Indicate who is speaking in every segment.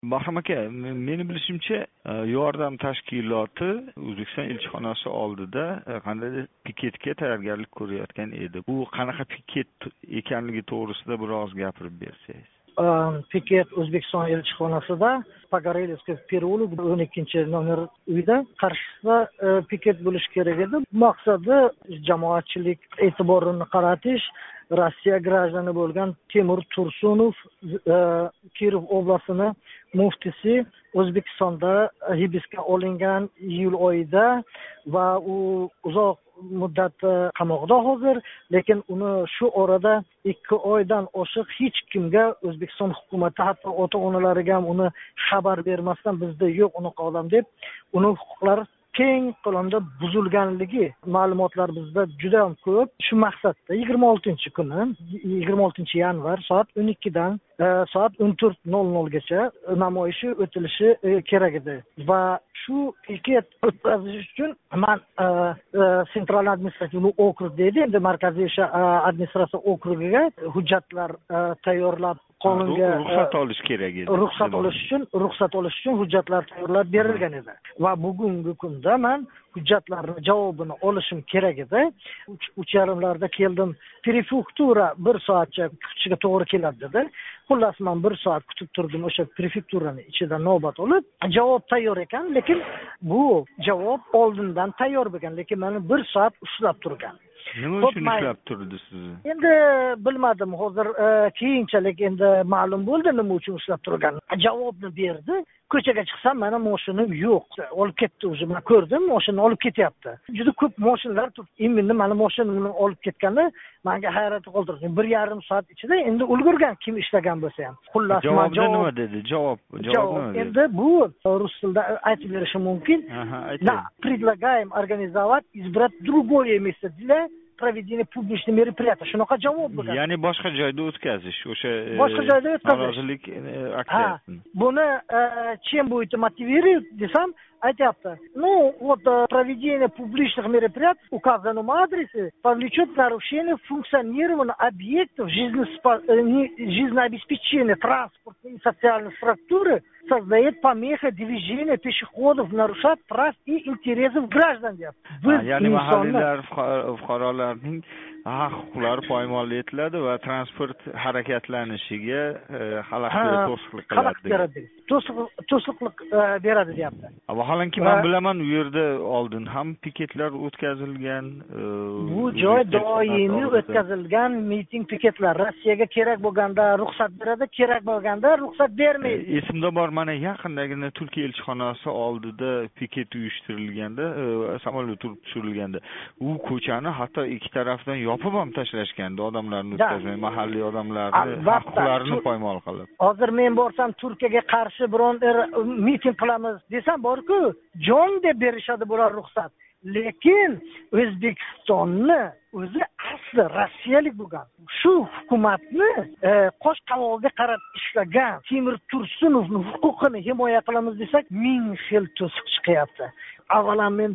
Speaker 1: Bahrom aka, meni bilishimcha, yordam tashkiloti O'zbekiston elchixonasi oldida qandaydir piketga tayyorgarlik ko'rayotgan edi. Bu qanaqa piket ekanligi to'g'risida biroz gapirib bersangiz.
Speaker 2: Piket O'zbekiston elchixonasida Pogorelskaya переулок 12-nomer uyda qarshisida piket bo'lish kerak edi. Maqsadi jamoatchilik e'tiborini qaratish. Rossiya grajdani bo'lgan Temur Tursunov, Kirov oblastining muftisi, O'zbekistonda hibsga olingan iyul oyida va u uzoq muddat qamoqda hozir, lekin uni shu orada 2 oydan oshiq hech kimga O'zbekiston hukumati, hatto ota-onalariga ham uni xabar bermasdan bizda yo'q unaqa odam deb, uni huquqlari keng ko'lamda buzilganligi ma'lumotlar bizda juda ham ko'p. Shu maqsadda 26-kuni 26 yanvar soat 12 dan soat 14:00 gacha namoyishi o'tilishi kerak edi va shu piket o'tkazish uchun men Central Administrativ okrug deydi, endi markaziy administratsiya okrugiga hujjatlar tayyorlab qonunga
Speaker 1: ruxsat olish kerak edi.
Speaker 2: Ruxsat olish uchun hujjatlar tayyorlab berilgan edi va bugungi kunda men hujjatlarning javobini olishim kerak edi. 3:30larda keldim. Prefektura 1 soatcha kutishga to'g'ri keladi dedi. Xullas men 1 soat kutib turdim, o'sha prefekturaning ichida navbat olib, javob tayyor ekan, lekin bu javob oldindan tayyor bo'lgan, lekin meni 1 soat ushlab turgan.
Speaker 1: Nima uchun ushlab turdi sizni?
Speaker 2: Endi bilmadim, hozir keyinchalik endi ma'lum bo'ldi nima uchun ushlab turgan. Javobni berdi. Ko'chaga chiqsam mana mashinim yo'q. Olib ketdi o'zi. Men ko'rdim, mashinani olib ketyapti. Juda ko'p mashinalar turibdi. Endi mana mashinani olib ketganda menga hayrat qoldirdi. 1,5 soat ichida endi ulgurgan kim ishlagan bo'lsa ham. Xullas,
Speaker 1: javobda nima dedi? Javob nima dedi?
Speaker 2: Endi bu rus tilida aytib berishim mumkin. Предлагаем организовать, избрать другое место для проведения публичных мероприятий. Shunaqa javob bo'lgan.
Speaker 1: Ya'ni boshqa joyda o'tkazish, o'sha
Speaker 2: boshqa joyda o'tkazish.
Speaker 1: Norozilik aksiyasini.
Speaker 2: Buni чем будет мотивировать desam, aytyapti. Ну, вот проведение публичных мероприятий в указанном адресе повлечет нарушение функционирования объектов жизнеобеспечения транспортной и социальной структуры, создает помехи движения пешеходов, нарушает прав и интересов граждан.
Speaker 1: Ya'ni mahalliylar, fuqarolarning huquqlari poymol etiladi va transport harakatlanishiga to'sqinlik qiladi.
Speaker 2: To'sqinlik beradi deyapti.
Speaker 1: Vaholanki men bilaman, u yerda oldin ham piketlar o'tkazilgan.
Speaker 2: Bu joy doimiy o'tkazilgan miting piketlar. Rossiyaga kerak bo'lganda ruxsat beradi, kerak bo'lganda ruxsat bermaydi.
Speaker 1: Esimda bor, mana yaqindagina Turkiya elchixonasi oldida piket uyushtirilganda, samolyot turib tushirilganda, u ko'chani hatto ikki tarafdan yopib ham tashlashgandi, odamlarni o'tkazmay, mahalliy odamlarni huquqlarini poymol qilib.
Speaker 2: Hozir men borsam Turkiyaga qarshi biron miting qilamiz desam borku, jon deb berishadi bular ruxsat. Lekin O'zbekistonni o'zi asli rossiyalik bo'lgan. Shu hukumatni qosh qavog'iga qarab ishlagan Temur Tursunovning huquqini himoya qilamiz desak, 1000 xil to'siq chiqyapti. Avvalan men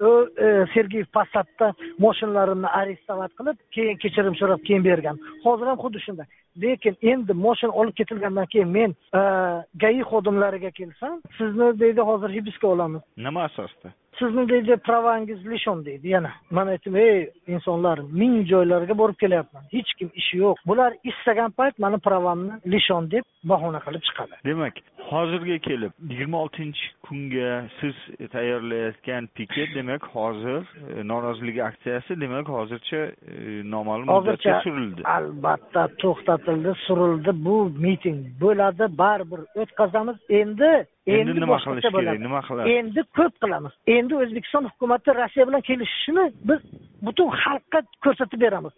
Speaker 2: Sergey Possadda mashinalarimni arestovat qilib, keyin kechirim so'rab keyin bergan. Hozir ham xuddi shunday. Lekin endi mashina olib ketilgandan keyin men GAI xodimlariga kelsam, sizni deydi hozir hibsga olamiz.
Speaker 1: Nima asosda?
Speaker 2: Sizni deydi pravangiz lishon deydi yana. Men aytdim, ey insonlar, 1000 joylarga borib kelyapman. Hech kim ishi yo'q. Bular istagan payt meni pravamni lishon deb bahona qilib chiqadi.
Speaker 1: Demak, hozirga kelib 26-kunga siz tayyorlayotgan piket, demak hozir norozilik aksiyasi, demak hozircha noma'lum muddatga surildi.
Speaker 2: Albatta to'xtatildi, surildi. Bu miting bo'ladi, baribir o'tkazamiz. Endi
Speaker 1: nima qilish kerak? Nima qilamiz?
Speaker 2: Endi ko'p qilamiz. Endi O'zbekiston hukumati Rossiya bilan kelishishini biz butun xalqqa ko'rsatib beramiz.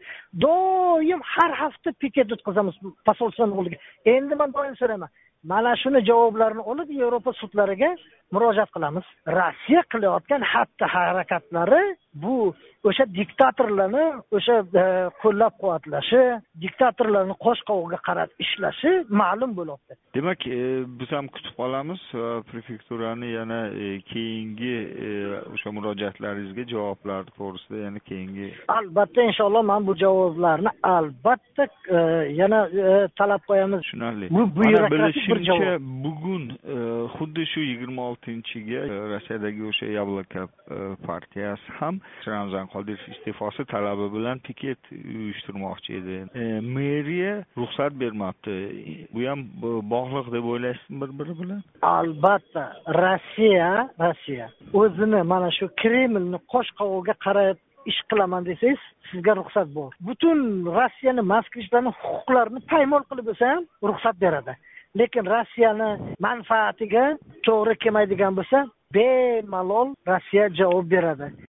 Speaker 2: Doim har hafta piket o'tkazamiz posolstvoning oldiga. Endi men doim so'rayman. Mana shuni javoblarini olib Yevropa sudlariga murojaat qilamiz. Rossiya qilayotgan xatti harakatlari bu o'sha diktatorlarni o'sha qo'llab-quvvatlashi, diktatorlarni qo'sh qovog'iga qarab ishlashi ma'lum bo'lyapti.
Speaker 1: Demak, biz ham kutib qolamiz prefekturani yana keyingi o'sha murojaatlaringizga javoblar to'g'risida yana keyingi.
Speaker 2: Albatta, inshaalloh men bu javoblarni albatta yana talab qo'yamiz.
Speaker 1: Tushunarli.
Speaker 2: Bu byurokratik bir
Speaker 1: bilishimcha
Speaker 2: javob.
Speaker 1: bugun xuddi shu 26-ga Rossiyadagi o'sha Yabloko partiyasi ham Ramzan Qodirov iste'fosi talabi bilan piket uyushtirmoqchi edi. Meriya ruxsat bermabdi. Bu ham bog'liq deb o'ylaysizmi bir-biri bilan?
Speaker 2: Albatta, Rossiya o'zini mana shu Kremlni qo'sh qovog'iga qarab ish qilaman desangiz, sizga ruxsat bor. Butun Rossiyani moskvishlarning huquqlarini paymol qilib bo'lsa ham ruxsat beradi. Lekin Rossiyani manfaatiga to'g'ri kelmaydigan bo'lsa, bemalol Rossiya javob beradi.